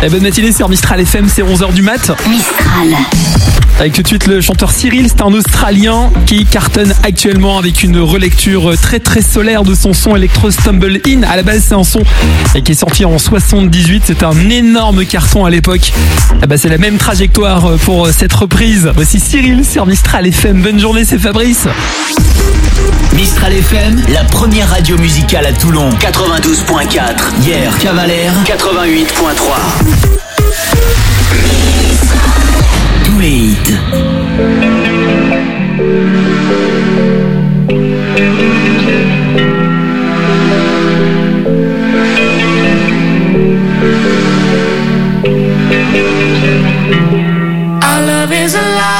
Et bonne matinée sur Mistral FM, c'est 11h du mat. Mistral. Avec tout de suite le chanteur Cyril, c'est un Australien qui cartonne actuellement avec une relecture très très solaire de son son Electro Stumble In. À la base c'est un son qui est sorti en 78, c'est un énorme carton à l'époque. C'est la même trajectoire pour cette reprise. Voici Cyril sur Mistral FM, bonne journée, c'est Fabrice. Mistral FM, la première radio musicale à Toulon, 92.4. Hier, Cavalère, 88.3. Tous les hits. Our love is alive.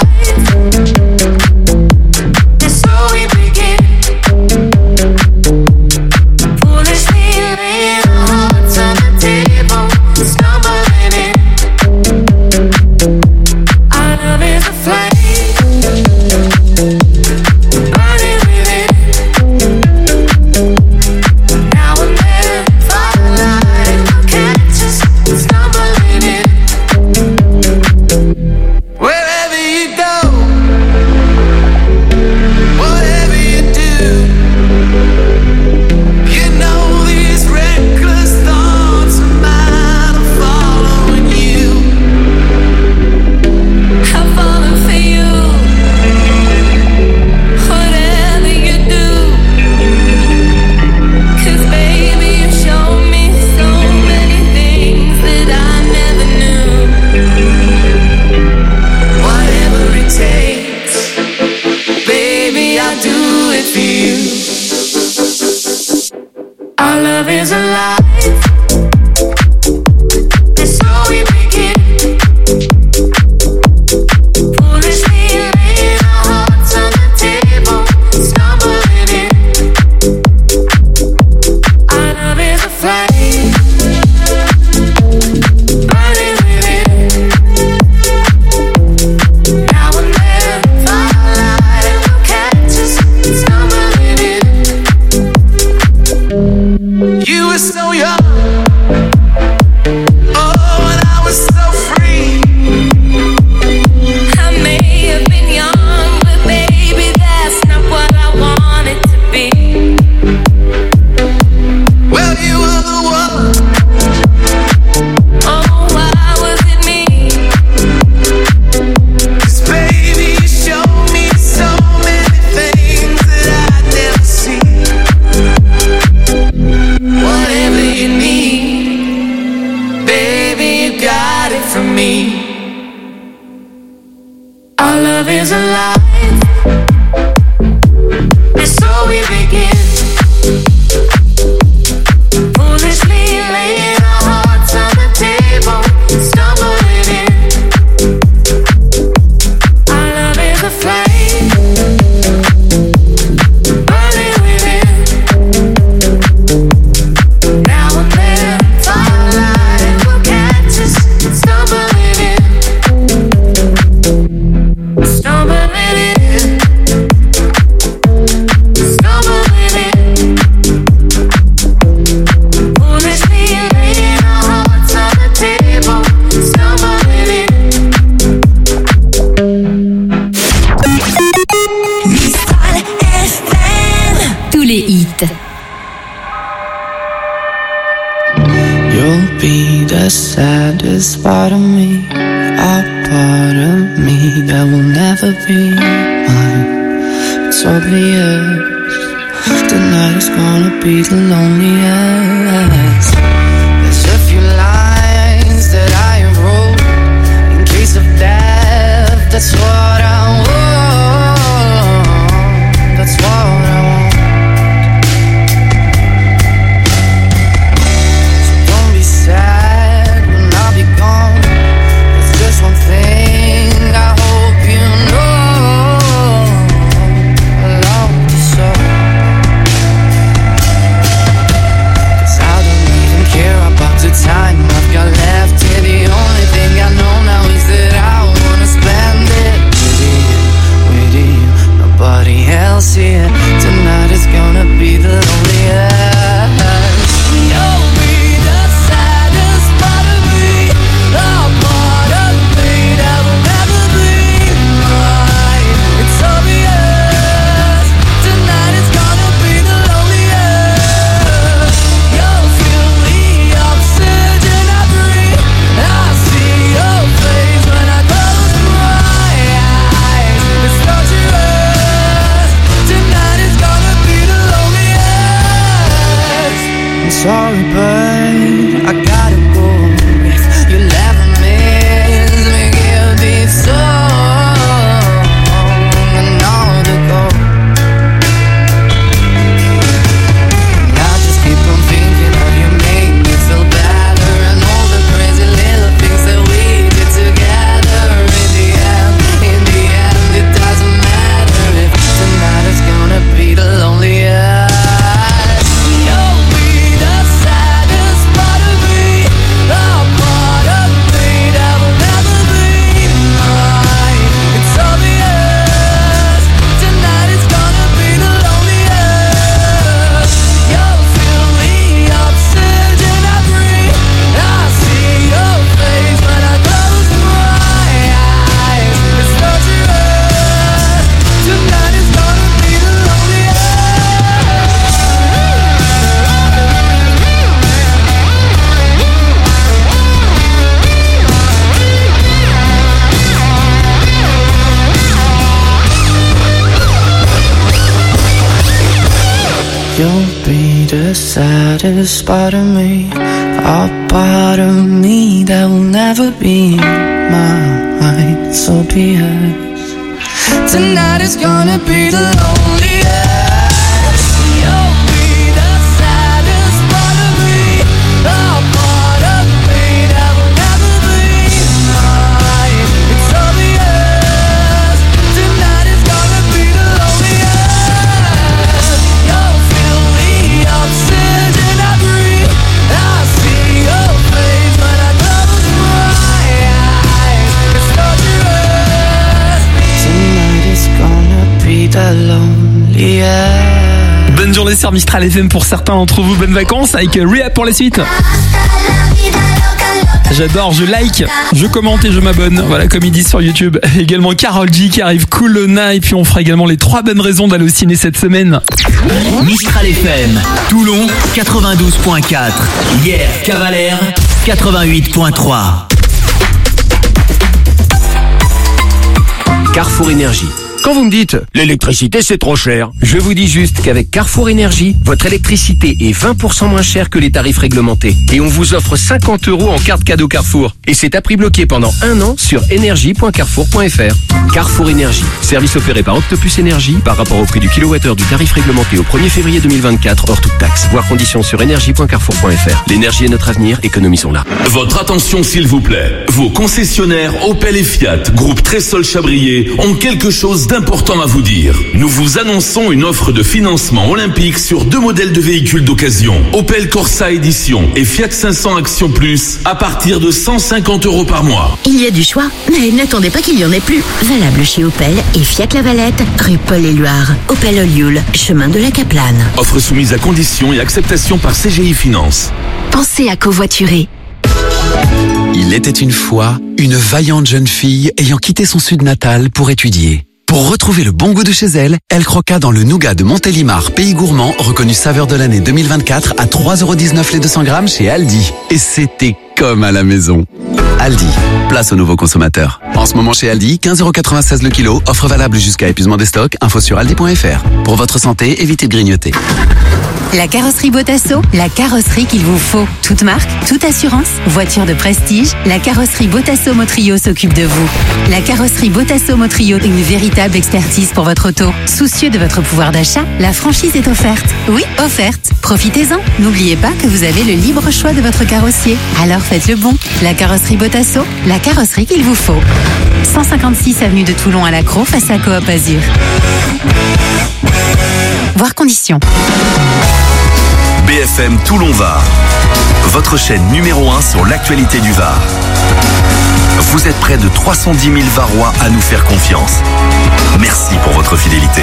Part of me, a part of me that will never be mine. It's obvious tonight is gonna be the loneliest. There's a few lines that I wrote in case of death. That's what I want. That's what I want. sorry, but I gotta go. If you'll ever miss me, give me some and all to go. And I just keep on thinking of you, make me feel better, and all the crazy little things that we did together. In the end, it doesn't matter if tonight is gonna be the loneliest. You'll be the saddest part of me, a part of me that will never be mine. So be it. Tonight is gonna be the loneliest. You'll be the saddest part of me, a part of me that will never be mine. It's obvious. Tonight is gonna be the loneliest. Oxygen I breathe, I see your face when I close my eyes. It's torturous. Tonight is gonna be the loneliest. Bonne journée sur Mistral FM pour certains d'entre vous, bonnes vacances avec Rehab pour la suite. J'adore, je like, je commente et je m'abonne. Voilà, comme ils disent sur YouTube. Également Karol G qui arrive, Coolona. Et puis on fera également les 3 bonnes raisons d'aller au ciné cette semaine. Mistral FM, Toulon 92.4. Hier, Cavalère 88.3. Carrefour Énergie. Quand vous me dites « l'électricité c'est trop cher », je vous dis juste qu'avec Carrefour Énergie, votre électricité est 20% moins chère que les tarifs réglementés. Et on vous offre 50 € en carte cadeau Carrefour. Et c'est à prix bloqué pendant 1 an sur énergie.carrefour.fr. Carrefour Énergie, service opéré par Octopus Énergie par rapport au prix du kilowattheure du tarif réglementé au 1er février 2024 hors toute taxe. Voir conditions sur énergie.carrefour.fr. L'énergie est notre avenir, économisons-la. Votre attention s'il vous plaît. Vos concessionnaires Opel et Fiat, groupe Trésol Chabrier, ont quelque chose d'important à vous dire. Nous vous annonçons une offre de financement olympique sur 2 modèles de véhicules d'occasion. Opel Corsa Edition et Fiat 500 Action Plus à partir de 150 € par mois. Il y a du choix, mais n'attendez pas qu'il y en ait plus. Valable chez Opel et Fiat La Valette, rue Paul-Éluard. Opel Olioul, chemin de la Caplane. Offre soumise à conditions et acceptation par CGI Finance. Pensez à covoiturer. Il était une fois une vaillante jeune fille ayant quitté son sud natal pour étudier. Pour retrouver le bon goût de chez elle, elle croqua dans le nougat de Montélimar, pays gourmand, reconnu saveur de l'année 2024 à 3,19 € les 200 grammes chez Aldi. Et c'était comme à la maison. Aldi, place aux nouveaux consommateurs. En ce moment chez Aldi, 15,96 € le kilo, offre valable jusqu'à épuisement des stocks, info sur aldi.fr. Pour votre santé, évitez de grignoter. La carrosserie Botasso, la carrosserie qu'il vous faut. Toute marque, toute assurance, voiture de prestige, la carrosserie Botasso Motrio s'occupe de vous. La carrosserie Botasso Motrio, une véritable expertise pour votre auto. Soucieux de votre pouvoir d'achat, la franchise est offerte. Oui, offerte. Profitez-en. N'oubliez pas que vous avez le libre choix de votre carrossier. Alors faites le bon. La carrosserie Botasso, la carrosserie qu'il vous faut. 156 avenue de Toulon à Lacroix, face à Coop Azur. Voir conditions. BFM Toulon-Var, votre chaîne numéro 1 sur l'actualité du Var. Vous êtes près de 310 000 Varois à nous faire confiance. Merci pour votre fidélité.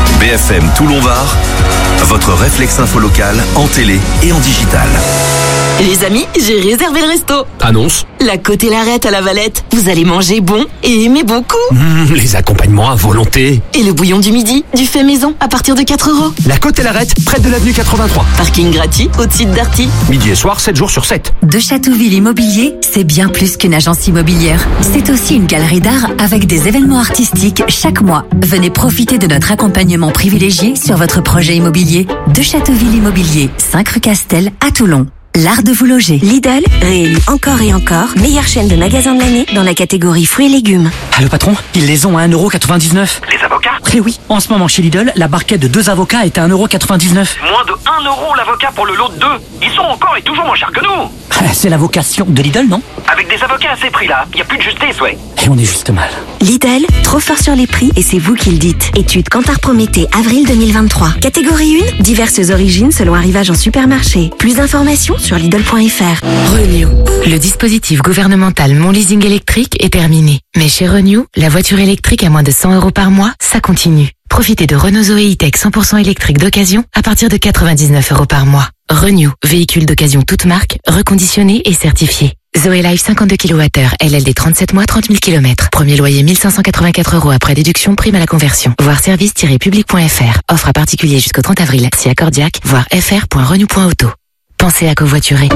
BFM Toulon-Var, votre réflexe info local en télé et en digital. Les amis, j'ai réservé le resto. Annonce. La Côte et l'Arête à la Valette. Vous allez manger bon et aimer beaucoup. Les accompagnements à volonté. Et le bouillon du midi, du fait maison, à partir de 4 €. La Côte et l'Arête, près de l'avenue 83. Parking gratuit au site d'Arty. Midi et soir, 7 jours sur 7. De Châteauville Immobilier, c'est bien plus qu'une agence immobilière. C'est aussi une galerie d'art avec des événements artistiques chaque mois. Venez profiter de notre accompagnement privilégié sur votre projet immobilier. De Châteauville Immobilier, 5 rue Castel, à Toulon. L'art de vous loger. Lidl, réélu encore et encore, meilleure chaîne de magasins de l'année dans la catégorie fruits et légumes. Allô patron, ils les ont à 1,99 €. Les avocats ? Eh oui, en ce moment chez Lidl, la barquette de 2 avocats est à 1,99 €. Moins de 1 € l'avocat pour le lot de 2. Ils sont encore et toujours moins chers que nous. C'est la vocation de Lidl, non? Avec des avocats à ces prix-là, il n'y a plus de justice, ouais. Et on est juste mal. Lidl, trop fort sur les prix et c'est vous qui le dites. Étude Kantar Prométhée, avril 2023. Catégorie 1, diverses origines selon arrivage en supermarché. Plus d'informations sur Lidl.fr. Renew. Le dispositif gouvernemental Mon Leasing électrique est terminé. Mais chez Renew, la voiture électrique à moins de 100 € par mois, ça continue. Profitez de Renault Zoé E-Tech 100% électrique d'occasion à partir de 99 € par mois. Renew, véhicule d'occasion toute marque, reconditionné et certifié. Zoé Life 52 kWh, LLD 37 mois, 30 000 km. Premier loyer 1584 € après déduction, prime à la conversion. Voir service-public.fr. Offre à particulier jusqu'au 30 avril. Si accordiaque, voir fr.renew.auto. Pensez à covoiturer.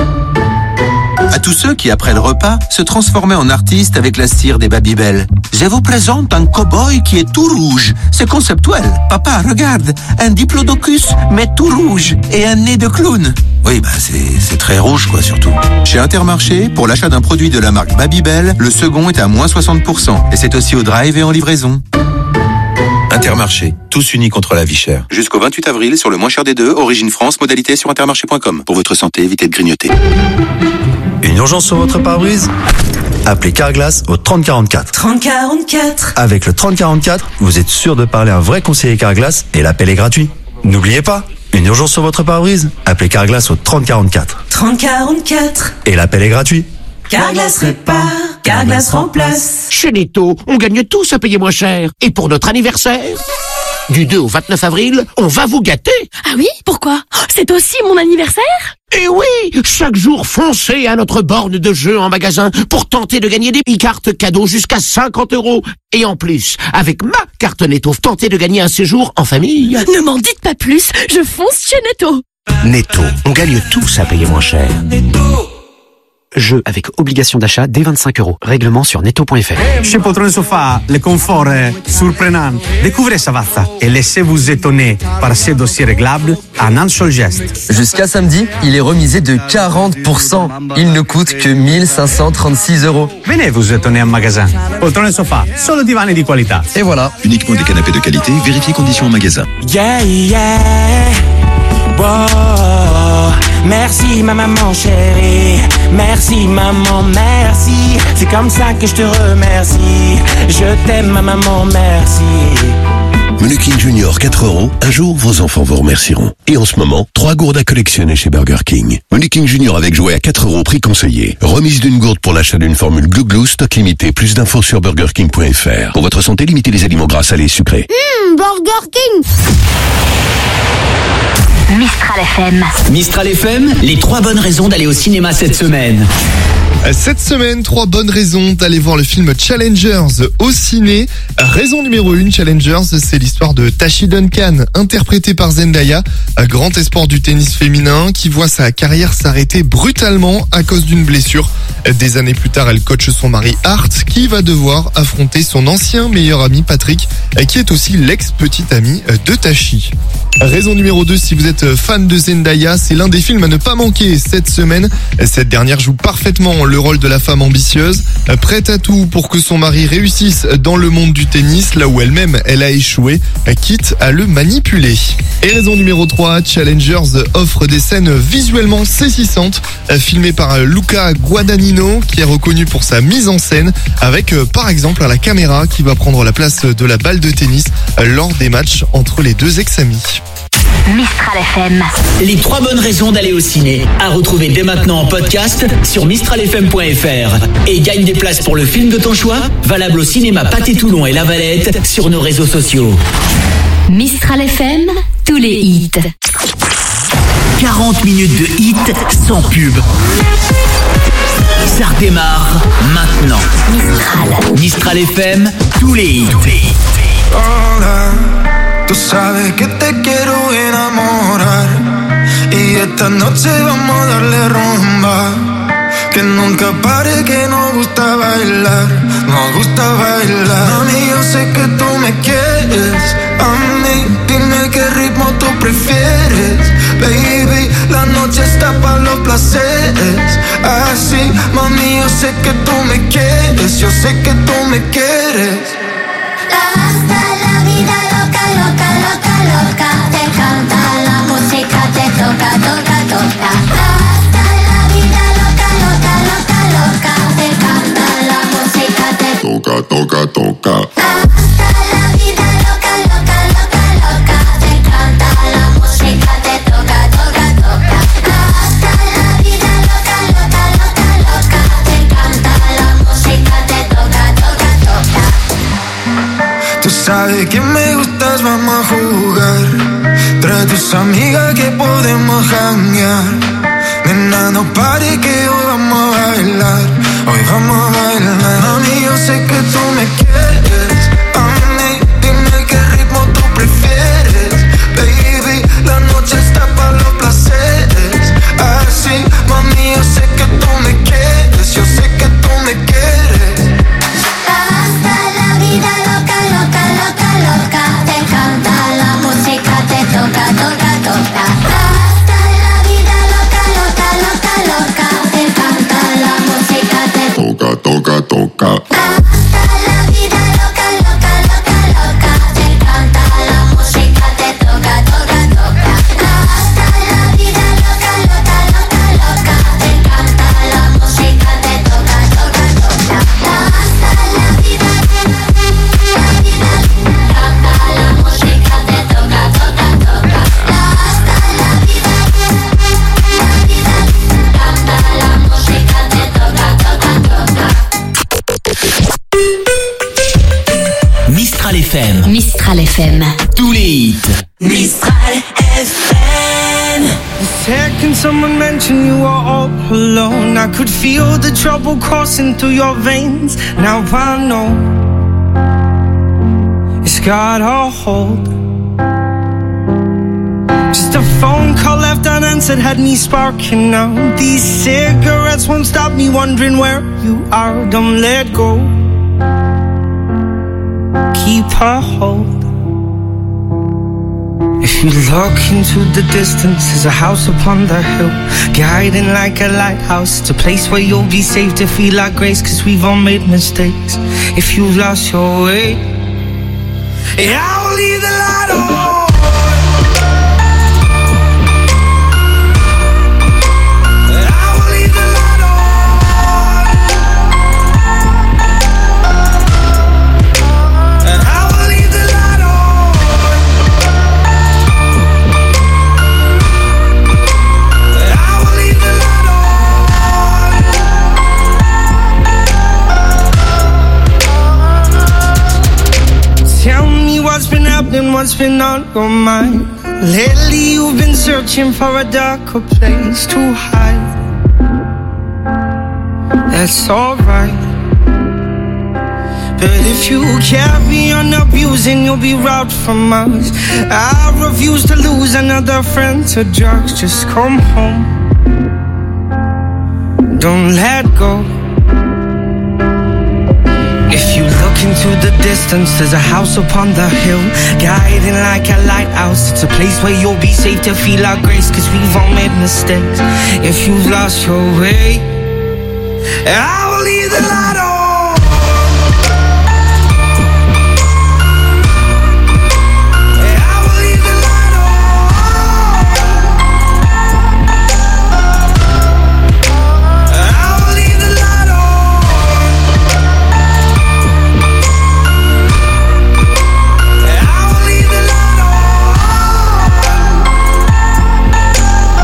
À tous ceux qui, après le repas, se transformaient en artistes avec la cire des Babybel. Je vous présente un cow-boy qui est tout rouge. C'est conceptuel. Papa, regarde, un diplodocus, mais tout rouge, et un nez de clown. Oui, c'est très rouge, quoi, surtout. Chez Intermarché, pour l'achat d'un produit de la marque Babybel, le second est à moins 60%. Et c'est aussi au drive et en livraison. Intermarché, tous unis contre la vie chère. Jusqu'au 28 avril, sur le moins cher des deux, Origine France, modalité sur intermarché.com. Pour votre santé, évitez de grignoter. Une urgence sur votre pare-brise ? Appelez Carglass au 3044. 3044. Avec le 3044, vous êtes sûr de parler à un vrai conseiller Carglass et l'appel est gratuit. N'oubliez pas, une urgence sur votre pare-brise ? Appelez Carglass au 3044. 3044. Et l'appel est gratuit. Carglass répare, Carglass remplace. Chez Netto, on gagne tous à payer moins cher. Et pour notre anniversaire, du 2 au 29 avril, on va vous gâter. Ah oui? Pourquoi? C'est aussi mon anniversaire? Et oui, chaque jour, foncez à notre borne de jeu en magasin pour tenter de gagner des e-cartes cadeaux jusqu'à 50 €. Et en plus, avec ma carte Netto, tentez de gagner un séjour en famille. Ne m'en dites pas plus, je fonce chez Netto. Netto, on gagne tous à payer moins cher. Jeu avec obligation d'achat dès 25 €. Règlement sur netto.fr. Chez Poltrone Sofa, le confort est surprenant. Découvrez Savazza et laissez-vous étonner par ces dossiers réglables en un seul geste. Jusqu'à samedi, il est remisé de 40%. Il ne coûte que 1536 €. Venez vous étonner en magasin. Poltrone Sofa, solo divani di qualità. Et voilà. Uniquement des canapés de qualité, vérifiez conditions en magasin. Yeah, yeah. Wow. Merci ma maman chérie, merci maman, merci. C'est comme ça que je te remercie. Je t'aime ma maman, merci. Menu King Junior 4 €. Un jour, vos enfants vous remercieront. Et en ce moment, 3 gourdes à collectionner chez Burger King. Menu King Junior avec jouet à 4 €, prix conseillé. Remise d'une gourde pour l'achat d'une formule Glou Glou, stock limité. Plus d'infos sur burgerking.fr. Pour votre santé, limitez les aliments gras, salés et sucrés. Burger King. Mistral FM. Mistral FM, les 3 bonnes raisons d'aller au cinéma cette semaine. Cette semaine, 3 bonnes raisons d'aller voir le film Challengers au ciné. Raison numéro 1, Challengers, c'est l'histoire de Tashi Duncan, interprétée par Zendaya, grand espoir du tennis féminin qui voit sa carrière s'arrêter brutalement à cause d'une blessure. Des années plus tard, elle coache son mari Art, qui va devoir affronter son ancien meilleur ami Patrick, qui est aussi l'ex-petit ami de Tashi. Raison numéro 2, si vous êtes fan de Zendaya, c'est l'un des films à ne pas manquer cette semaine. Cette dernière joue parfaitement le rôle de la femme ambitieuse, prête à tout pour que son mari réussisse dans le monde du tennis, là où elle-même, elle a échoué, quitte à le manipuler. Et raison numéro 3, Challengers offre des scènes visuellement saisissantes, filmées par Luca Guadagnino, qui est reconnu pour sa mise en scène, avec par exemple la caméra qui va prendre la place de la balle de tennis lors des matchs entre les deux ex-amis. Mistral FM. Les 3 bonnes raisons d'aller au ciné. À retrouver dès maintenant en podcast sur mistralfm.fr. Et gagne des places pour le film de ton choix, valable au cinéma Pathé-Toulon et La Valette sur nos réseaux sociaux. Mistral FM, tous les hits. 40 minutes de hits sans pub. tube. Ça redémarre maintenant. Mistral FM, tous les hits. Hola, tú sabes que te quiero enamorar y esta noche vamos a darle rumba. Que nunca pare, que nos gusta bailar, nos gusta bailar. Mami, yo sé que tú me quieres, a mí, dime qué ritmo tú prefieres. Baby, la noche está para los placeres. Así, mami, yo sé que tú me quieres, yo sé que tú me quieres. Hasta la vida loca, loca, loca, loca. Te canta la música, te toca, toca, toca. Hasta la vida loca, loca, loca, loca. Te canta la música, te toca, toca, toca. Hasta la vida loca, loca, loca, loca. Te canta la música, te toca, toca, toca. Hasta la vida loca, loca, loca, loca. Te canta la música, te toca, toca, toca. Tú sabes que me gustas, vamos a jugar. Trae tus amigas que podemos janguear. Nena, no pare que hoy vamos a bailar. Hoy vamos a bailar. Mami, yo sé que tú me quieres. A mí, dime qué ritmo tú prefieres. Baby, la noche está para los placeres. Así, mami, yo sé que tú me quieres. Yo sé que tú me quieres. Hasta la vida loca, loca, loca, loca. Te canta la música, te toca, toca, toca. Hasta la vida loca, loca, loca, loca. Te canta la música, te toca, toca, toca. Hasta la vida loca, loca, loca, loca. Te canta la música, te toca, toca, toca. Hasta la vida loca, loca, loca, loca. Te canta la música, te toca, toca, toca. Hasta la vida, canta la música, te toca, toca, toca. Hasta la vida, canta la música, te toca, toca, toca. Mistral FM. Mistral FM. Tous les hits. Mistral FM. The second someone mentioned you were all alone, I could feel the trouble coursing through your veins. Now I know it's got a hold. Just a phone call left unanswered had me sparking now. These cigarettes won't stop me wondering where you are. Don't let go. Keep a hold. If you look into the distance, there's a house upon the hill, guiding like a lighthouse. It's a place where you'll be safe to feel like grace, 'cause we've all made mistakes. If you've lost your way, yeah, I'll leave the light on. What's been on your mind? Lately you've been searching for a darker place to hide. That's alright, but if you carry on abusing, you'll be robbed from us. I refuse to lose another friend to drugs. Just come home, don't let go. If you look into the distance, there's a house upon the hill, guiding like a lighthouse. It's a place where you'll be safe to feel our grace, 'cause we've all made mistakes. If you've lost your way, I will leave the light on.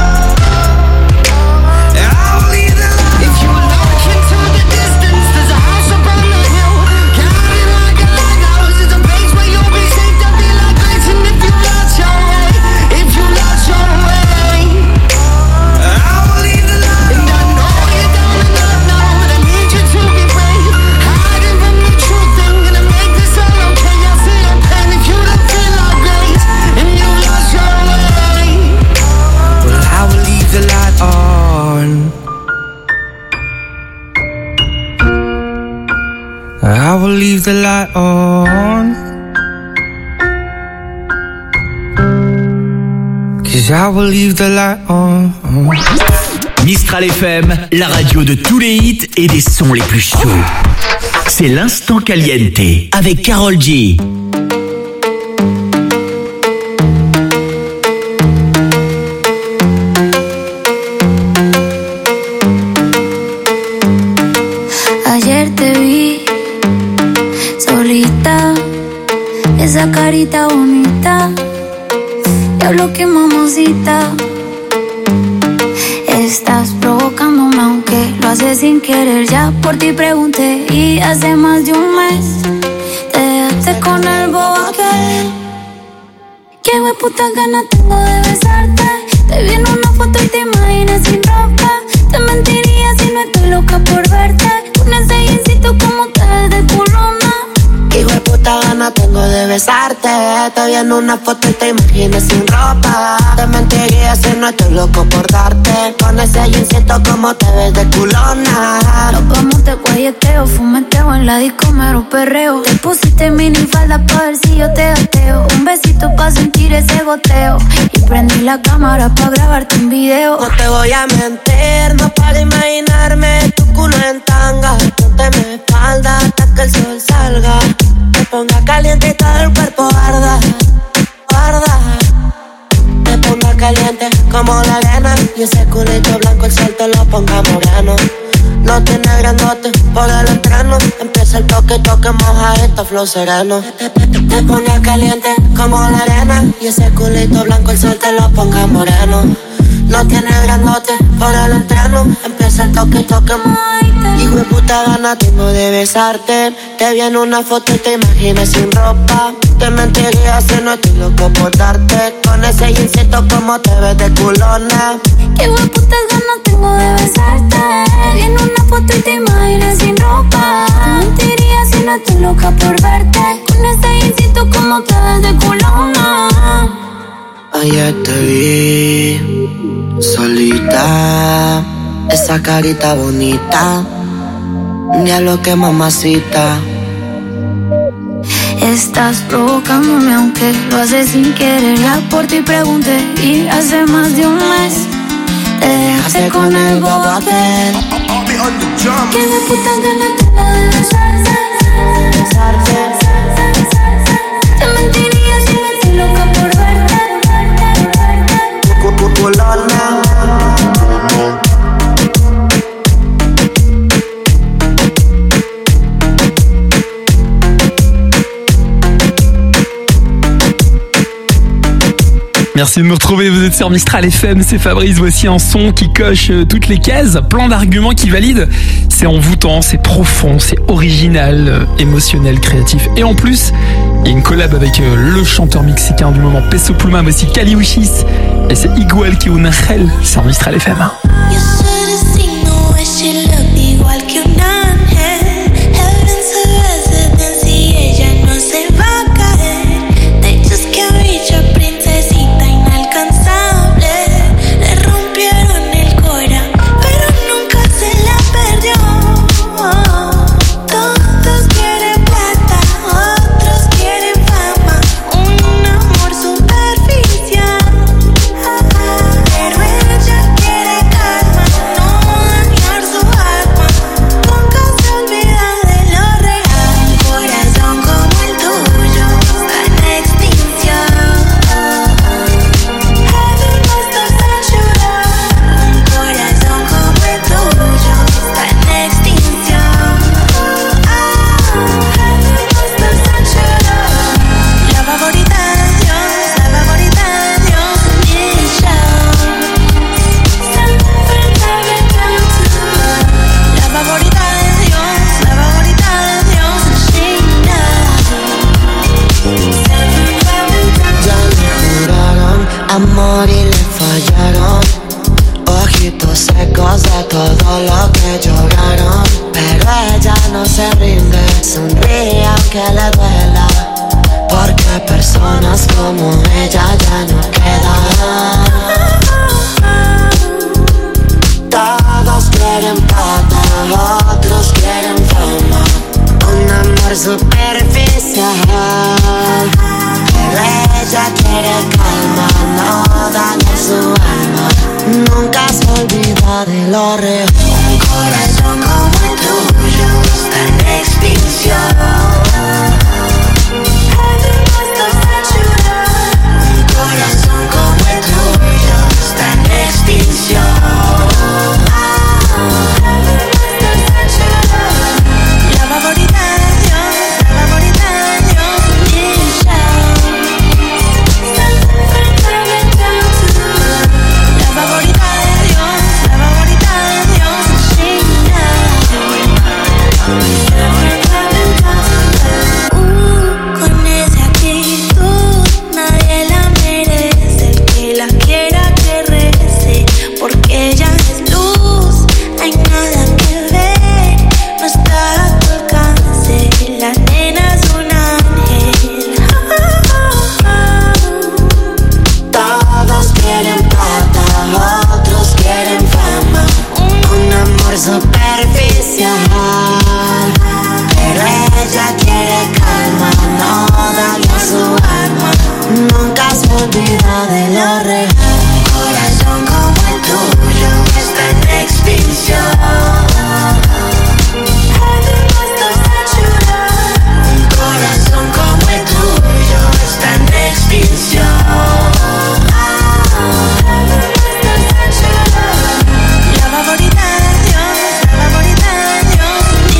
If you look into the distance, there's a the light on. 'Cause I will leave the light on. Mistral FM, la radio de tous les hits et des sons les plus chauds. C'est l'instant caliente avec Karol G. Ayer te vi solita, esa carita bonita, diablo que mamacita. Estás provocándome aunque lo haces sin querer. Ya por ti pregunté y hace más de un mes te dejaste con el bobo aquel. Qué hueputa ganas tengo de besarte. Te vi en una foto y te imaginas sin ropa. Te mentiría si no estoy loca por verte. Con ese jeansito como te ves de culona. Qué hueputa ganas tengo de besarte. Te vi en una foto y te imaginas sin ropa. Te mentiría si no estoy loco por darte. Con ese jeansito como te ves de culona. Nos vamos de guayeteo, fumeteo en la disco, mero perreo. Te pusiste minifalda pa' ver si yo te gateo. Un besito pa' sentir ese goteo. Y prendí la cámara pa' grabarte un video. No te voy a mentir, no para imaginarme tu culo en tanga. Ponte mi espalda hasta que el sol salga. Me ponga caliente y todo el cuerpo arda, arda. Me ponga caliente como la arena. Y ese culito blanco el sol te lo ponga moreno. No tiene grandote por el entreno. Empieza el toque, toque, moja esto, flow sereno. Te ponga caliente como la arena. Y ese culito blanco el sol te lo ponga moreno. No tiene grandote por el entreno. Empieza el toque, toque, hijo de puta gana tengo de besarte. Te vi en una foto y te imaginas sin ropa. Te mentiría si no estoy loco por darte. Con ese jeansito como te ves de culona. Qué hueputas ganas tengo de besarte. Vi en una foto y te imaginas sin ropa. Te mentiría si no estoy loca por verte. Con ese jeansito como te ves de culona. Ayer te vi solita, esa carita bonita, diablo que mamacita. Estás provocándome aunque lo haces sin querer. Ya por ti pregunté y hace más de un mes te dejaste con el bobo aquel. Que de puta ganas tengo de besarte. Te mentiría si no estoy loca por verte. Merci de me retrouver, vous êtes sur Mistral FM, c'est Fabrice, voici un son qui coche toutes les cases, plein d'arguments qui valident, c'est envoûtant, c'est profond, c'est original, émotionnel, créatif, et en plus, il y a une collab avec le chanteur mexicain du moment, Peso Pluma, voici Caliuchis, et c'est Igual que un ángel sur Mistral FM. amor y le fallaron. Ojitos secos de todo lo que lloraron. Pero ella no se rinde, sonríe aunque le duela. Porque personas como ella ya no quedan. Todos quieren plata, otros quieren fama. Un amor super olvida de lo real. Un corazón como el tuyo está en extinción. Un corazón como el tuyo está en extinción. La favorita de Dios, la favorita de Dios, la favorita de Dios, la favorita de Dios, con esa actitud nadie la merece. El que la quiera que rece, porque ella es luz, hay nada que ver, no está a tu alcance. La nena es un ángel. Todos quieren plata, otros quieren fama, un amor superficial. Pero ella quiere calma, no daña su alma, nunca se olvida de lo real. Un corazón como el tuyo está en extinción. Un corazón como el tuyo está en extinción. La favorita de Dios, la favorita de Dios,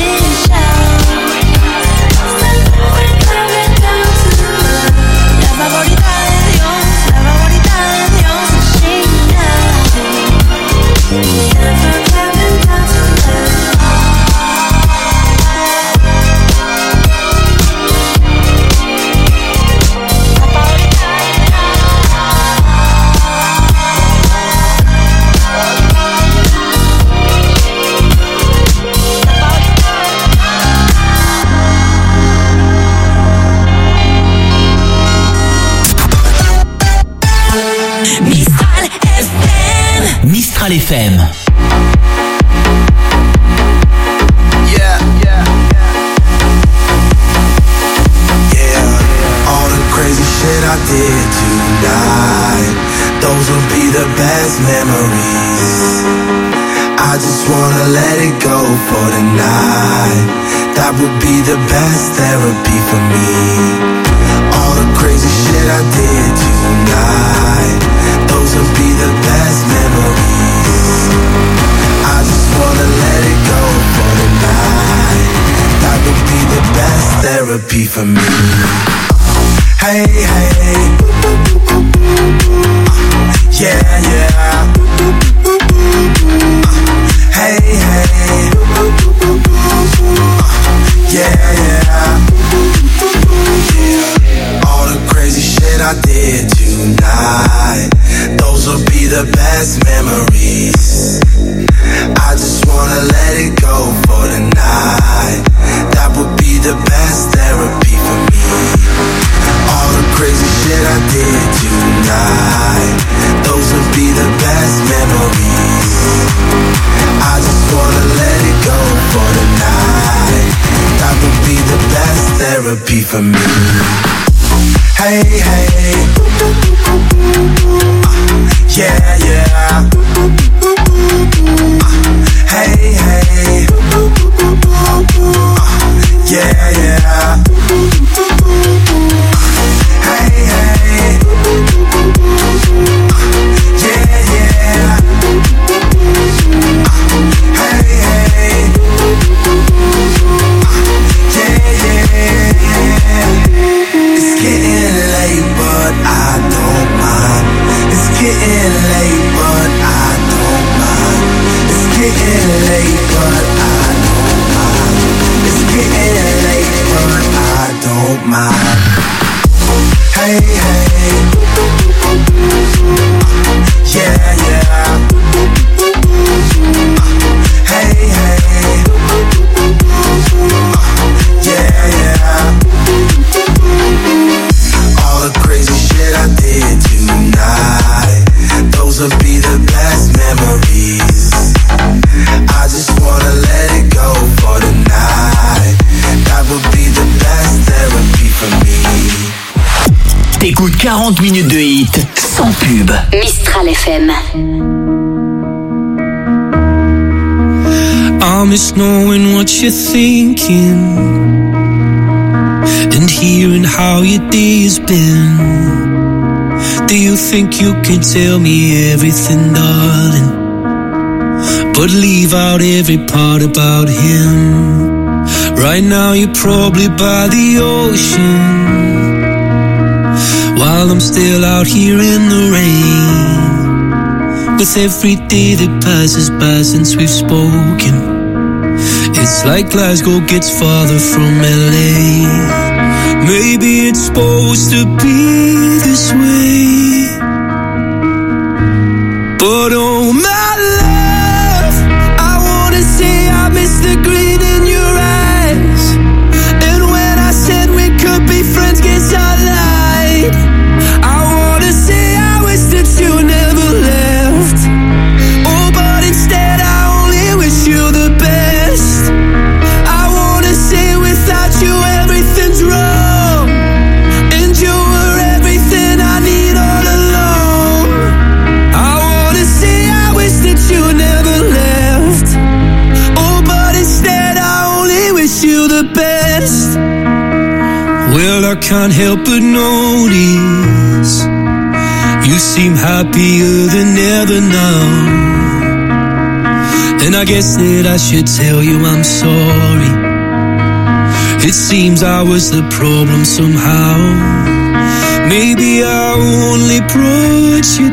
la favorita de Dios, la favorita de Dios, Mistral FM. Mistral FM. All the crazy shit I did tonight, those will be the best memories. I just wanna let it go for the night. That would be the best therapy for me. All the crazy shit I did tonight, those will be the best memories. I just wanna let it go for the night. That would be the best therapy for me. Hey, hey, yeah, yeah. Hey, hey, yeah, yeah. All the crazy shit I did tonight, those will be the best memories. I just wanna let it go for the night. That would be the best therapy for me. All the crazy shit I did tonight, those will be the best memories. I just wanna let it go for the night. That would be the best therapy for me. Hey, hey, yeah, yeah. Hey, hey, yeah, yeah. Hey, hey, yeah, yeah. Hey, hey, yeah, yeah. It's getting late, but I don't mind. It's getting late, but I don't mind. It's getting late, but I don't mind. It's getting late, but I don't mind. Hey, hey, yeah, yeah. Hey, hey, yeah, yeah. All the crazy shit I did tonight, those will be the best memories. I just wanna let it go for the night. That would be the best therapy for me. T'écoutes 40 minutes de hit sans pub. Mistral FM. I miss knowing what you're thinking and hearing how your day's been. Do you think you can tell me everything, darling, but leave out every part about him? Right now you're probably by the ocean, while I'm still out here in the rain. With every day that passes by since we've spoken, it's like Glasgow gets farther from LA. Maybe it's supposed to be this way, but oh my love, I wanna say I miss the green in your eyes. And when I said we could be friends, guess I lied. I wanna say I wish that you never left. Oh, but instead I only wish you the best. I wanna say without you everything's wrong, and you were everything I need all along. I wanna say I wish that you never left. Oh, but instead I only wish you the best. Well, I can't help but notice you seem happier than ever now, and I guess that I should tell you I'm sorry. It seems I was the problem somehow. Maybe I only brought you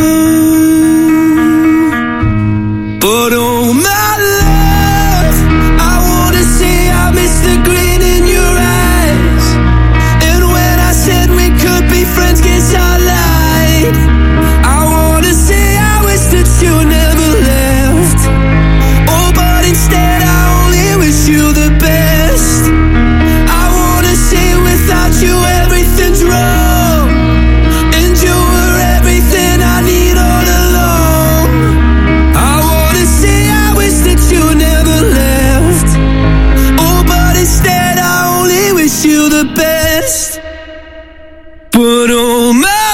down, but oh my love, I wanna say I miss the green in your eyes. And when I said we could be friends, guess I lied. I wanna say I wish that you never left. Oh, but instead I only wish you the best. I wanna say without you everything's wrong, and you were everything I need all along. I wanna say I wish that you never left. Oh, but instead I only wish you the best. But oh my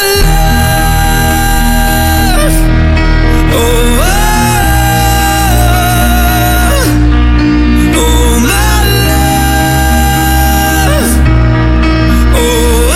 love, oh, oh my love, oh,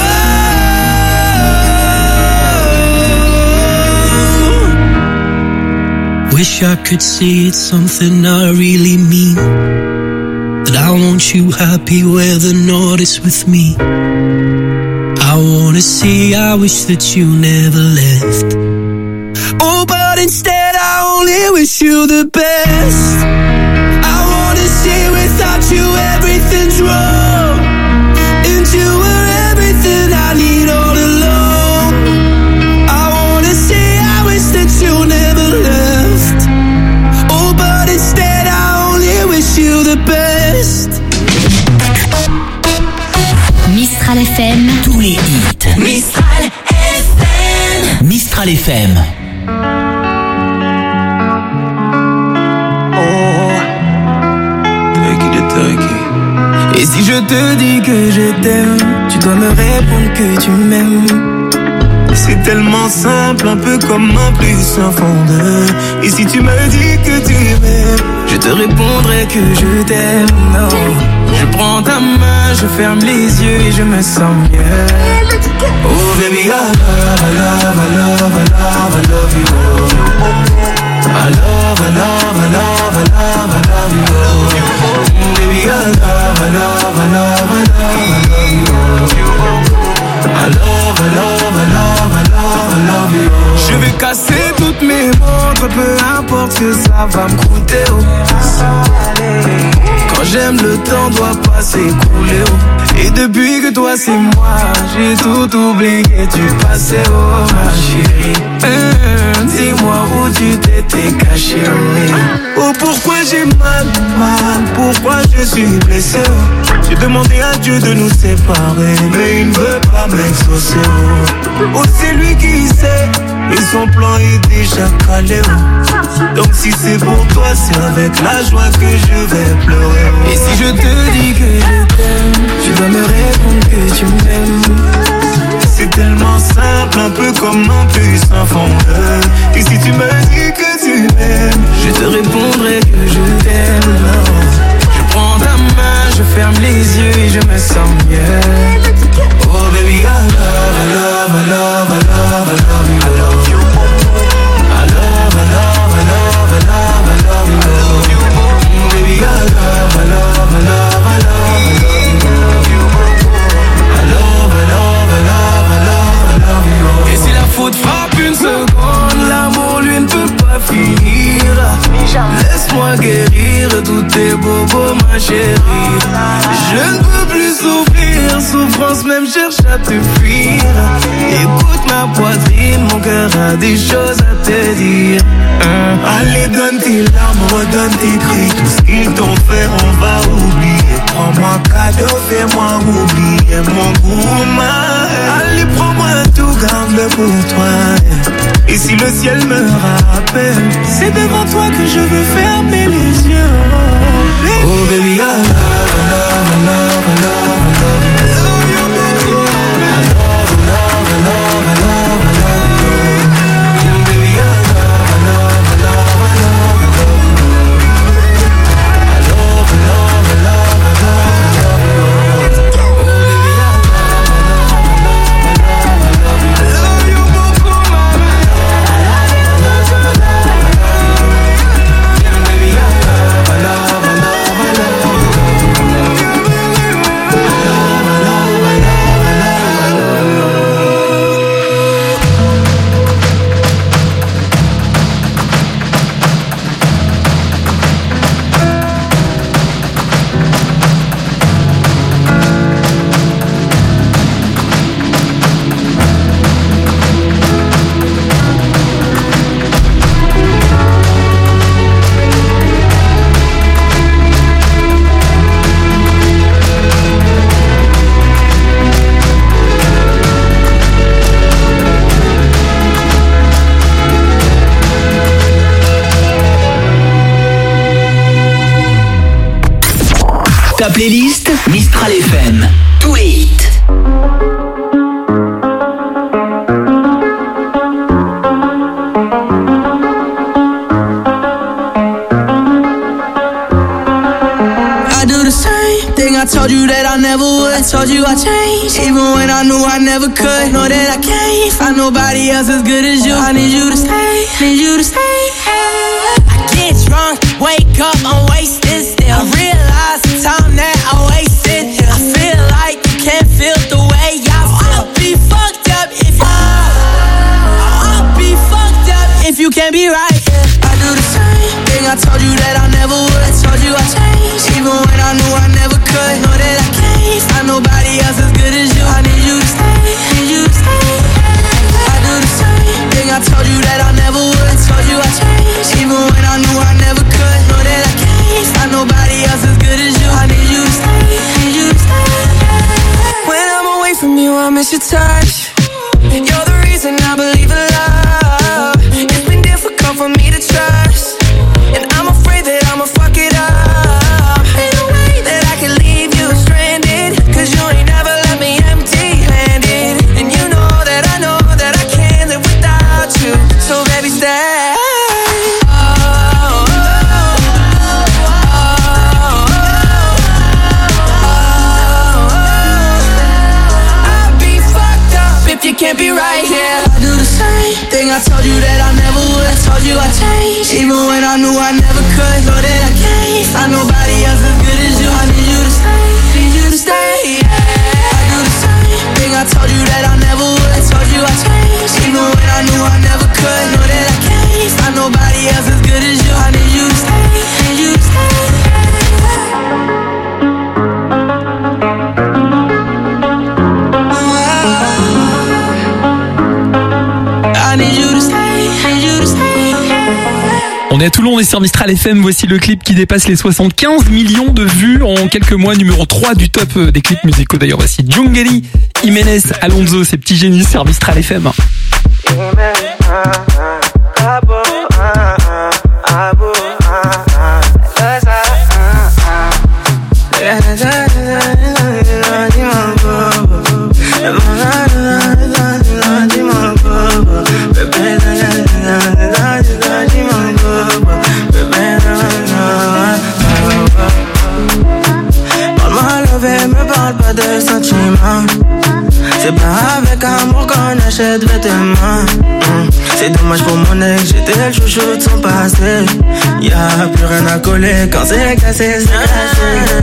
wish I could say it's something I really mean, that I want you happy where the north is with me. I wanna say I wish that you never left. Oh, but instead I only wish you the best. I wanna say without you everything's wrong, and you were everything I need all along. I wanna say I wish that you never left. Oh, but instead I only wish you the best. Mistral FM, tous les hits. Mistral FM. Mistral FM. Et si je te dis que je t'aime, tu dois me répondre que tu m'aimes. C'est tellement simple, un peu comme un plus un fond de. Et si tu me dis que tu m'aimes, je te répondrai que je t'aime. Non, je prends ta main, je ferme les yeux et je me sens mieux. Oh baby, I love, I love, I love, I love, I love you. I love, I love, I love, I love, I love you. Baby, I love, I love, I love, I love, I love you. I love, I love, I love, I love, I love you. Je vais casser toutes mes montres, peu importe ce que ça va me coûter. Oh. Quand j'aime, le temps doit pas s'écouler. Oh. Et depuis que toi c'est moi, j'ai tout oublié du passé. Oh ma chérie, dis-moi où tu t'étais caché. Oh pourquoi j'ai mal, pourquoi je suis blessé. J'ai demandé à Dieu de nous séparer, mais il ne veut pas m'exaucer. Oh c'est lui qui sait, et son plan est déjà calé. Donc si c'est pour toi, c'est avec la joie que je vais pleurer. Et si je te dis que je t'aime, tu dois me répondre que tu m'aimes. C'est tellement simple, un peu comme un puissant fondeur. Et si tu me dis que tu m'aimes, je te répondrai que je t'aime. laisse-moi guérir de tous tes bobos, ma chérie. Je ne peux plus souffrir, souffrance même cherche à te fuir. Écoute ma poitrine, mon cœur a des choses à te dire. Allez, donne tes larmes, redonne tes cris. Tout ce qu'ils t'ont fait, on va oublier. Prends-moi cadeau, fais-moi oublier mon goût. Allez, prends-moi tout, garde-le pour toi. Et si le ciel me rappelle, c'est devant toi que je veux fermer les yeux. Oh baby, I love, I love, I love, I love, I love you, baby. I love, I love, I love, I love, I love you. Baby, I love, I love, I love, I love you. I love, I love, I love, I love you. Oh baby, I love, I love, I love, I love you. Ta playlist Mistral FM. Tous les hits. I do the same thing I told you that I never would. I told you I changed, even when I knew I never could. Know that I can't find nobody else as good as you. I need you to stay, need you to stay. I get drunk, wake up, I'm wasted still. I realize the time that I wasted here. I feel like you can't feel the way I feel. I'll be fucked up if you can't be right here. I do the same thing I told you that I never would. I told you I changed, even when I knew I never could. Know that I can't find nobody else as good as you. I need you to stay, need you to stay. I do the same thing I told you that I never would. I told you I changed, even when I knew I never could. Know that I can't find nobody else as good as you. I need you to stay, need you to stay. When I'm away from you, I miss your touch. You're the reason I believe in love. It's been difficult for me to trust, and I'm afraid that I'ma fuck it up. Ain't no way that I can leave you stranded, 'cause you ain't never left me empty-handed. And you know that I can't live without you. So baby, stay. You can't be right here. I do the same thing I told you that I never would. I told you I changed, even when I knew I never could. Know that I can't find nobody else as good as you. I need you to stay, need you to stay. I do the same thing I told you that I never would. I told you I changed, even when I knew I never could. Know that I can't find nobody else as good as you. I need you to stay, need you to stay. On est à Toulon, on est sur Mistral FM, voici le clip qui dépasse les 75 millions de vues en quelques mois, numéro 3 du top des clips musicaux d'ailleurs. Voici Jungeli, Jiménez, Alonso, ces petits génies sur Mistral FM. Pas de sentiments, c'est pas avec amour qu'on achète vêtements. C'est dommage pour mon ex, j'étais le chouchou de son passé. Y'a plus rien à coller quand c'est cassé, c'est cassé.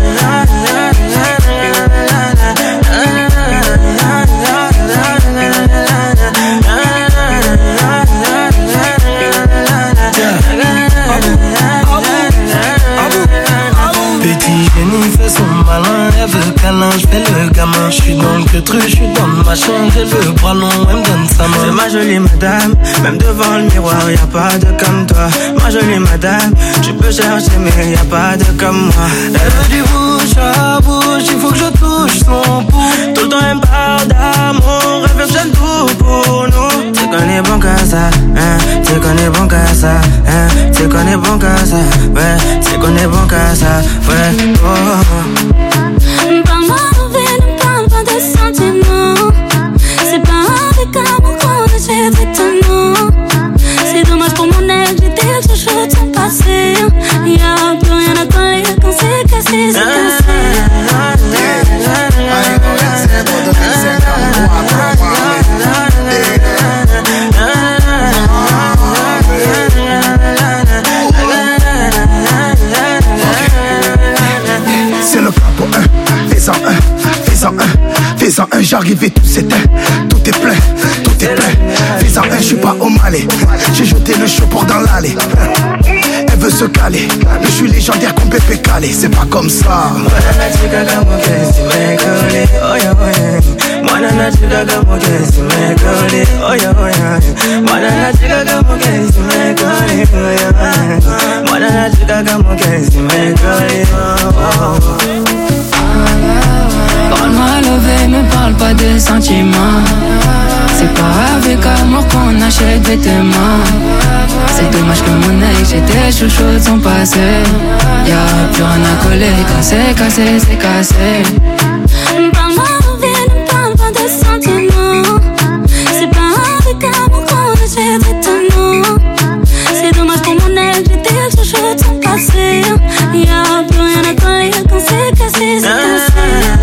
main. J'suis dans le queutru, j'suis dans ma chambre. Elle le bras long, elle me donne sa main. C'est ma jolie madame, même devant le miroir, y'a pas de comme toi. Ma jolie madame, tu peux chercher mais y'a pas de comme moi. Elle veut du bouche à bouche, il faut que je touche son pouls. Tout le temps elle me parle d'amour, elle veut que j'aime tout pour nous. Tu connais bon qu'à ça, hein, tu connais bon qu'à ça, hein, tu connais bon qu'à ça, ouais, tu connais bon qu'à ça, ouais, oh. Parle-moi d'envie, ne parle pas de sentiments. C'est pas avec amour qu'on achète étonnant. C'est dommage pour mon aide, j'ai dit le chouchou de son passé. Y'a plus rien à coller quand c'est cassé, c'est cassé. C'est le capo, fais-en un, fais-en un, j'arrive et tout s'éteint. Tout est plein, fais-en un, j'suis pas au Malais. J'ai jeté le chaud pour dans l'allée. Elle veut se caler, mais j'suis légendaire comme Pépé Calé. C'est pas comme ça. Parle-moi levé, me parle pas de sentiments. C'est pas avec amour qu'on achète des vêtements. C'est dommage que mon œil, j'étais chouchou de son passé. Y'a plus rien à coller quand c'est cassé, c'est cassé. Parle-moi d'envie, ne parle pas de sentiments. C'est pas avec amour qu'on achète étonnant. C'est dommage pour mon œil, j'étais chouchou de son passé. Y'a plus rien à coller quand c'est cassé, c'est cassé.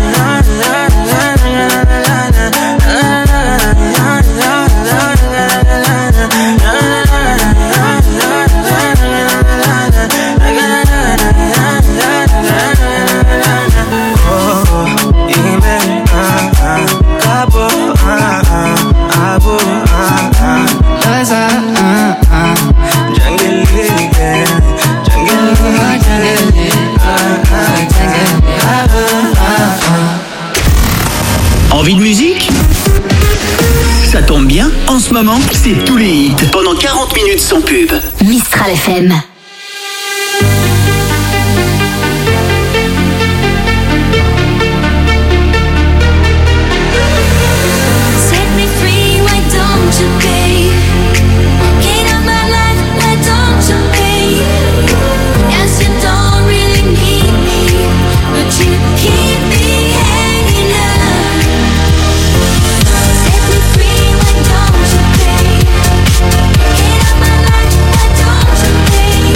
Envie de musique? Ça tombe bien, en ce moment, c'est tous les hits pendant 40 minutes sans pub. Mistral FM. Set me free, why don't you pay? Get out my life, why don't you pay? Yes, you don't really need me, but you keep me hanging up. Set me free, why don't you pay? Get out my life, why don't you pay?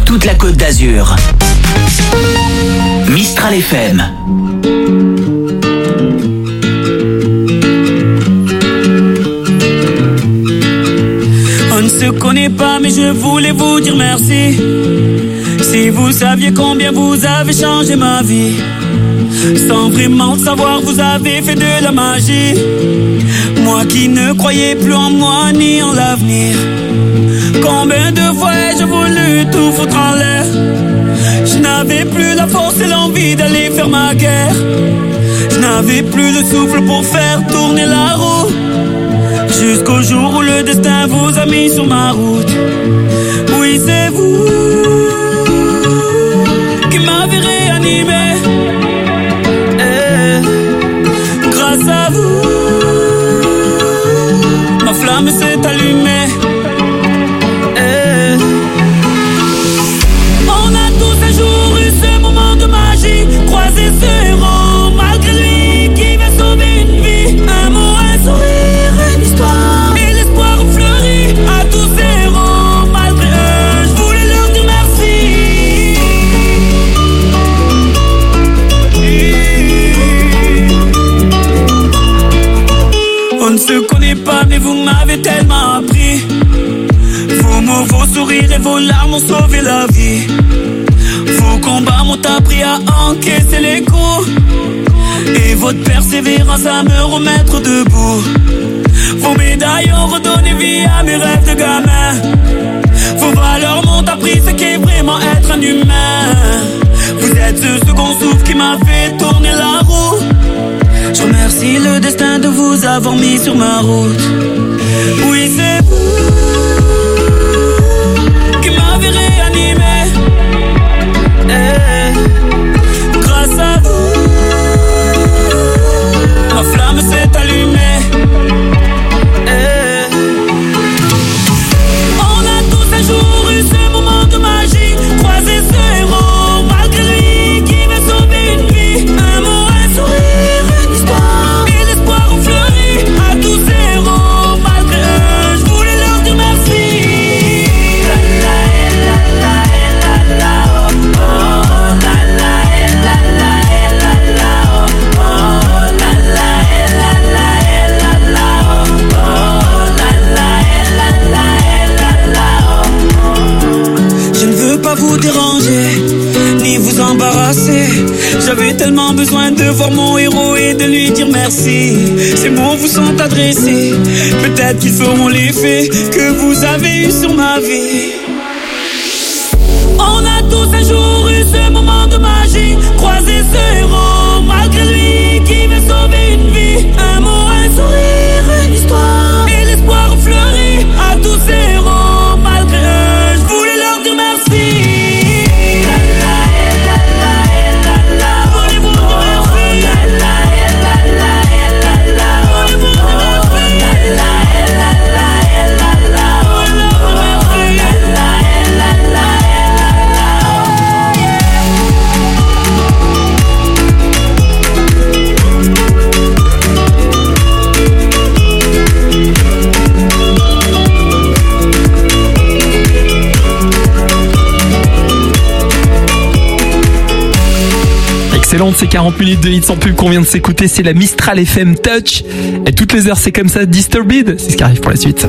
toute la Côte d'Azur. Mistral FM. On ne se connaît pas, mais je voulais vous dire merci. Si vous saviez combien vous avez changé ma vie. Sans vraiment le savoir, vous avez fait de la magie. Moi qui ne croyais plus en moi ni en l'avenir. Combien de fois ai-je voulu tout foutre en l'air. Je n'avais plus la force et l'envie d'aller faire ma guerre. Je n'avais plus le souffle pour faire tourner la roue. Jusqu'au jour où le destin vous a mis sur ma route. Oui, c'est vous qui m'avez réanimé. Grâce à vous, ma flamme s'est allumée. On a tous un jour eu ce moment de magie. Croiser ce héros malgré lui qui va sauver une vie. Un mot, un sourire, une histoire. Et l'espoir fleuri à tous ces héros. Malgré eux, je voulais leur dire merci. On ne se connaît pas, mais vous m'avez tellement appris. Vos mots, vos sourires et vos larmes ont sauvé la vie. Vos combats m'ont appris à encaisser les coups. Et votre persévérance à me remettre debout. Vos médailles ont redonné vie à mes rêves de gamin. Vos valeurs m'ont appris ce qu'est vraiment être un humain. Vous êtes ce second souffle qui m'a fait tourner la roue. Je remercie le destin de vous avoir mis sur ma route. Oui, c'est vous qui m'avez réanimé. Grâce à vous, ma flamme s'est allumée. On a tous un jour eu ce moment de magie. Croiser ce héros malgré lui qui va sauver une vie. Un mot, un sourire, une histoire. Et l'espoir ont fleuri à tous ces héros. Malgré eux, je voulais leur dire merci. Je ne veux pas vous déranger, ni vous embarrasser. J'avais tellement besoin de voir mon héros et de lui dire merci. Ces mots vous sont adressés, peut-être qu'ils feront l'effet que vous avez eu sur ma vie. On a tous un jour eu ce moment de magie. Croiser ce héros malgré lui qui va sauver une vie. Un mot, un sourire, une histoire. Et l'espoir fleuri à tous ces héros. Malgré eux, je voulais leur dire merci. Excellente, ces 40 minutes de hits sans pub qu'on vient de s'écouter, c'est la Mistral FM Touch. Et toutes les heures, c'est comme ça, Disturbed. C'est ce qui arrive pour la suite.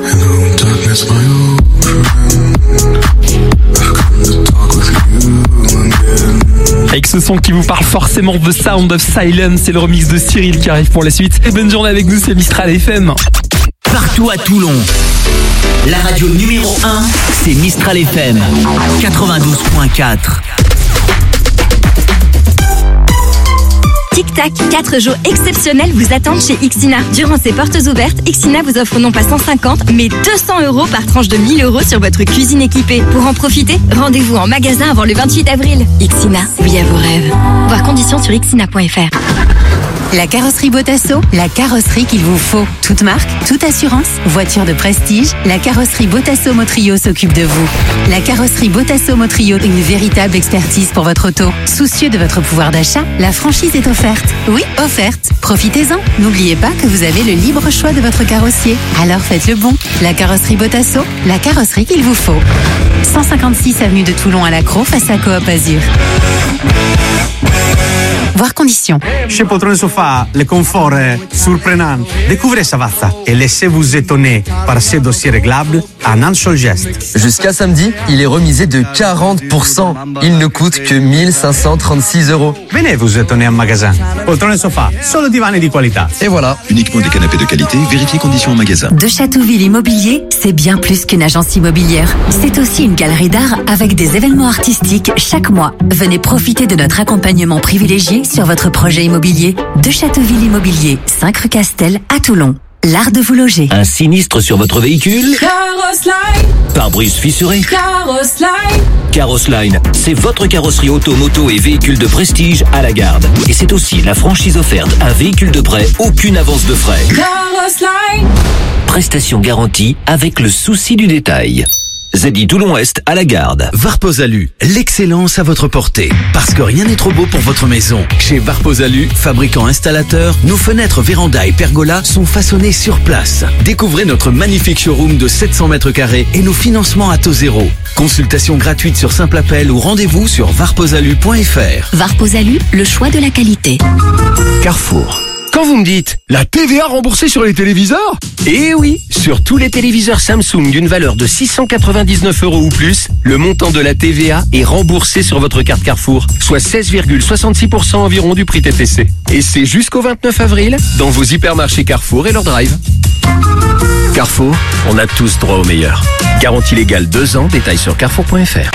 Avec ce son qui vous parle forcément, The Sound of Silence, c'est le remix de Cyril qui arrive pour la suite. Et bonne journée avec nous, c'est Mistral FM. Partout à Toulon, la radio numéro 1, c'est Mistral FM 92.4. Tic-tac, 4 jours exceptionnels vous attendent chez Ixina. Durant ces portes ouvertes, Ixina vous offre non pas 150, mais 200 € par tranche de 1000 € sur votre cuisine équipée. Pour en profiter, rendez-vous en magasin avant le 28 avril. Ixina, oui à vos rêves. Voir conditions sur ixina.fr. La carrosserie Botasso, la carrosserie qu'il vous faut. Toute marque, toute assurance, voiture de prestige, la carrosserie Botasso Motrio s'occupe de vous. La carrosserie Botasso Motrio, une véritable expertise pour votre auto. Soucieux de votre pouvoir d'achat, la franchise est offerte. Oui, offerte. Profitez-en. N'oubliez pas que vous avez le libre choix de votre carrossier. Alors faites le bon. La carrosserie Botasso, la carrosserie qu'il vous faut. 156 avenue de Toulon à l'Accro, face à Coop Azur. Voir conditions. Chez Poltrone Sofa, le confort est surprenant. Découvrez Savazza et laissez-vous étonner par ces dossiers réglables en un seul geste. Jusqu'à samedi, il est remisé de 40%. Il ne coûte que 1536 €. Venez vous étonner en magasin. Poltrone Sofa, solo divani di qualità. Et voilà. Uniquement des canapés de qualité, vérifiez conditions en magasin. De Châteauville Immobilier, c'est bien plus qu'une agence immobilière. C'est aussi une galerie d'art avec des événements artistiques chaque mois. Venez profiter de notre accompagnement privilégié sur votre projet immobilier. De Châteauville Immobilier, 5 rue Castel à Toulon. L'art de vous loger. Un sinistre sur votre véhicule? Carrosline. Pare-brise fissuré? Carrosline. Carrosline, c'est votre carrosserie auto, moto et véhicule de prestige à la garde. Et c'est aussi la franchise offerte, un véhicule de prêt, aucune avance de frais. Carrosline. Prestation garantie avec le souci du détail. ZI Toulon-Est à la garde. Varposalu, l'excellence à votre portée. Parce que rien n'est trop beau pour votre maison. Chez Varposalu, fabricant installateur, nos fenêtres, vérandas et pergolas sont façonnées sur place. Découvrez notre magnifique showroom de 700 mètres carrés et nos financements à taux zéro. Consultation gratuite sur simple appel ou rendez-vous sur varposalu.fr. Varposalu, le choix de la qualité. Carrefour. Quand vous me dites la TVA remboursée sur les téléviseurs? Eh oui, sur tous les téléviseurs Samsung d'une valeur de 699 € ou plus, le montant de la TVA est remboursé sur votre carte Carrefour, soit 16,66% environ du prix TTC. Et c'est jusqu'au 29 avril dans vos hypermarchés Carrefour et leur drive. Carrefour, on a tous droit au meilleur. Garantie légale 2 ans, détails sur carrefour.fr.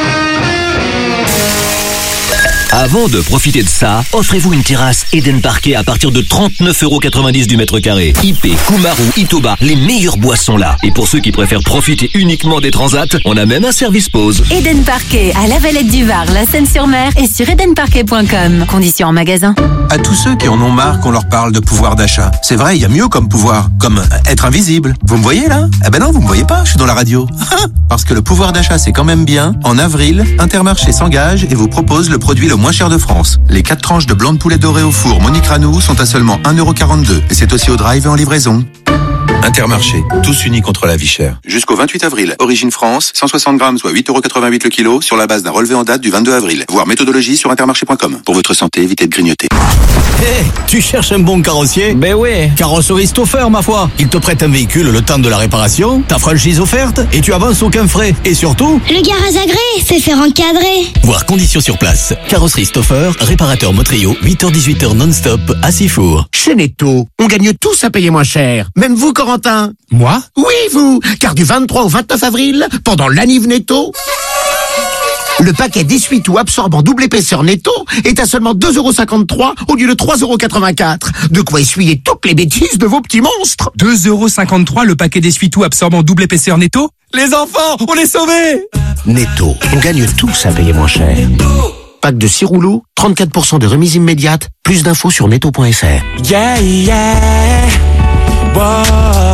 Avant de profiter de ça, offrez-vous une terrasse Eden Parquet à partir de 39,90 € du mètre carré. IP, Kumaru, Itoba, les meilleures boissons là. Et pour ceux qui préfèrent profiter uniquement des transats, on a même un service pause. Eden Parquet à la Valette du Var, la Seine-sur-Mer et sur edenparquet.com. Conditions en magasin. À tous ceux qui en ont marre qu'on leur parle de pouvoir d'achat. C'est vrai, il y a mieux comme pouvoir, comme être invisible. Vous me voyez là? Eh ben non, vous me voyez pas, je suis dans la radio. Parce que le pouvoir d'achat c'est quand même bien. En avril, Intermarché s'engage et vous propose le produit le moins cher de France. Les 4 tranches de blanc de poulet doré au four Monique Ranou sont à seulement 1,42 € et c'est aussi au drive et en livraison. Intermarché, tous unis contre la vie chère. Jusqu'au 28 avril, Origine France, 160 grammes, soit 8,88 € le kilo, sur la base d'un relevé en date du 22 avril. Voir méthodologie sur intermarché.com. Pour votre santé, évitez de grignoter. Hé, tu cherches un bon carrossier? Ben ouais, Carrosserie Stoffer, ma foi. Il te prête un véhicule le temps de la réparation, ta franchise offerte, et tu avances aucun frais. Et surtout, le garage agréé, fait faire encadrer. Voir conditions sur place. Carrosserie Stoffer, réparateur Motrio, 8h-18h non-stop à Sifour. Chez Netto, on gagne tous à payer moins cher. Même vous, Corentin. Moi? Oui, vous. Car du 23 au 29 avril, pendant l'Aniv Netto, le paquet d'essuie-tout absorbant double épaisseur Netto est à seulement 2,53 € au lieu de 3,84 €. De quoi essuyer toutes les bêtises de vos petits monstres. 2,53 € le paquet d'essuie-tout absorbant double épaisseur Netto? Les enfants, on est sauvés! Netto, on gagne tous à payer moins cher. Pack de 6 rouleaux, 34% de remise immédiate. Plus d'infos sur netto.fr. Yeah, yeah. Wow.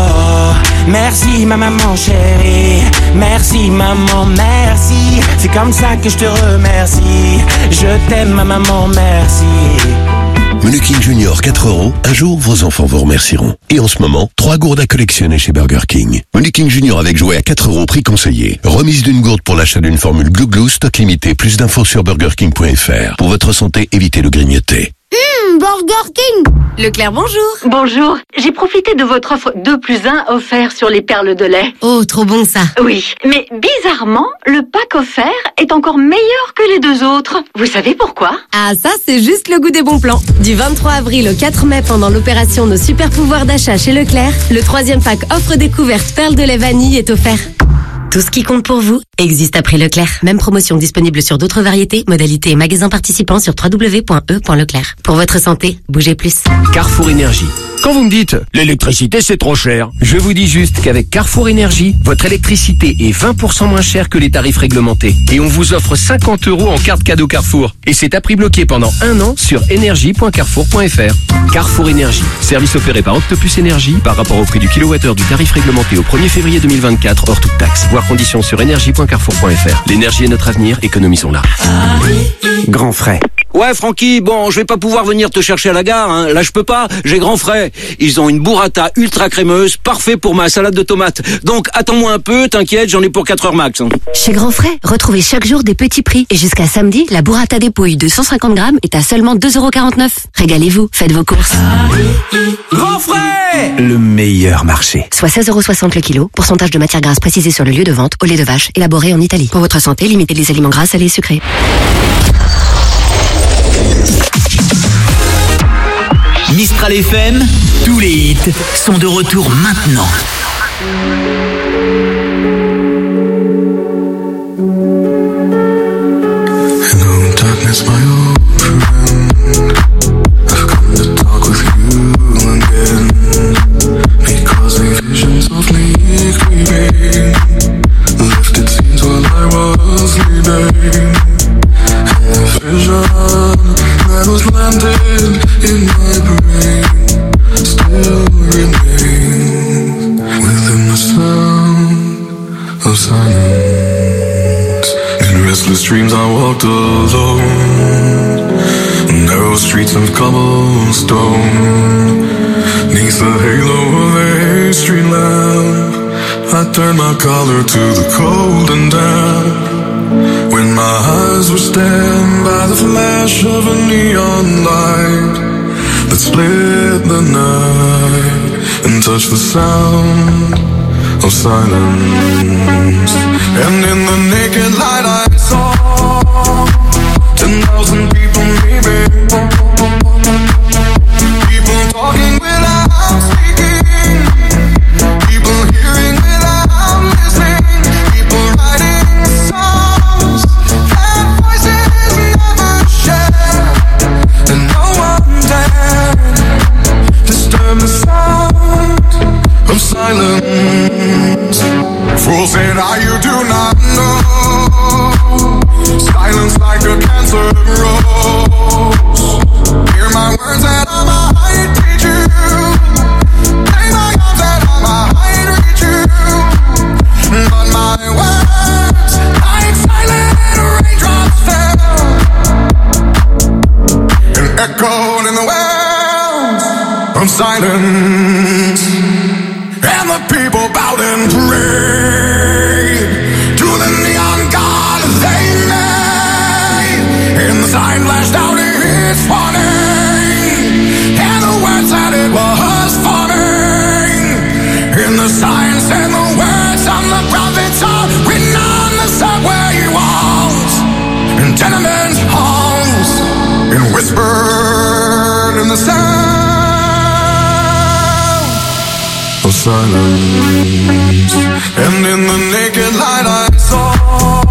Merci ma maman chérie. Merci maman, merci. C'est comme ça que je te remercie. Je t'aime ma maman, merci. Menu King Junior 4 €. Un jour, vos enfants vous remercieront. Et en ce moment, 3 gourdes à collectionner chez Burger King. Menu King Junior avec jouet à 4 € prix conseillé. Remise d'une gourde pour l'achat d'une formule Glou Glou, stock limité. Plus d'infos sur burgerking.fr. Pour votre santé, évitez de grignoter. Burger King. Leclerc, bonjour. Bonjour. J'ai profité de votre offre 2+1 offert sur les perles de lait. Oh, trop bon ça. Oui, mais bizarrement, le pack offert est encore meilleur que les 2 autres. Vous savez pourquoi? Ah, ça, c'est juste le goût des bons plans. Du 23 avril au 4 mai, pendant l'opération Nos super pouvoirs d'achat chez Leclerc, le 3e pack offre découverte perles de lait vanille est offert. Tout ce qui compte pour vous existe après Leclerc. Même promotion disponible sur d'autres variétés, modalités et magasins participants sur www.e.leclerc. Pour votre santé, bougez plus. Carrefour Énergie. Quand vous me dites l'électricité c'est trop cher, je vous dis juste qu'avec Carrefour Énergie, votre électricité est 20% moins chère que les tarifs réglementés. Et on vous offre 50 € en carte cadeau Carrefour. Et c'est à prix bloqué pendant 1 an sur énergie.carrefour.fr. Carrefour Énergie. Service opéré par Octopus Énergie par rapport au prix du kilowattheure du tarif réglementé au 1er février 2024 hors toute taxe. Voir conditions sur énergie.carrefour.fr. L'énergie est notre avenir, économisons-la. Grand frais. Ouais, Francky, bon, je vais pas pouvoir venir te chercher à la gare, hein. Là, je peux pas, j'ai grand frais. Ils ont une burrata ultra crémeuse, parfait pour ma salade de tomates. Donc, attends-moi un peu, t'inquiète, j'en ai pour 4 heures max. Hein. Chez Grand Frais, retrouvez chaque jour des petits prix. Et jusqu'à samedi, la burrata des Pouilles de 150 grammes est à seulement 2,49 €. Régalez-vous, faites vos courses. Grand Frais, le meilleur marché. Soit 16,60 € le kilo. Pourcentage de matière grasse précisé sur le lieu de vente au lait de vache, élaboré en Italie. Pour votre santé, limitez les aliments gras, salés et sucrés. Mistral FM, tous les hits sont de retour maintenant. Hello darkness, my old friend. I've come to talk with you again, because the visions of me creeping lifted scenes while I was sleeping, and the vision that was landed in my brain still remains within the sound of silence. In restless dreams I walked alone, narrow streets of cobblestone, neath the halo of a street lamp, I turned my collar to the cold and damp. When my eyes were stabbed by the flash of a neon light that split the night and touched the sound of silence. And in the naked light I saw 10,000 people maybe, people talking without speaking, people hearing without listening, people writing songs that voices never share, and no one dared disturb the sound of silence. Fools say that you do not know, silence like a cancer grows. Hear my words and I might teach you, take my arms and I might reach you, but my words like silent raindrops fell and echoed in the wells of silence. And the people bowed and prayed to the neon god they made, and the sign flashed out its warning, and the word said it was forming, and the sign said the words on the prophets are written on the subway walls, in tenement halls, and whispered in the sound of silence. And in the naked light I saw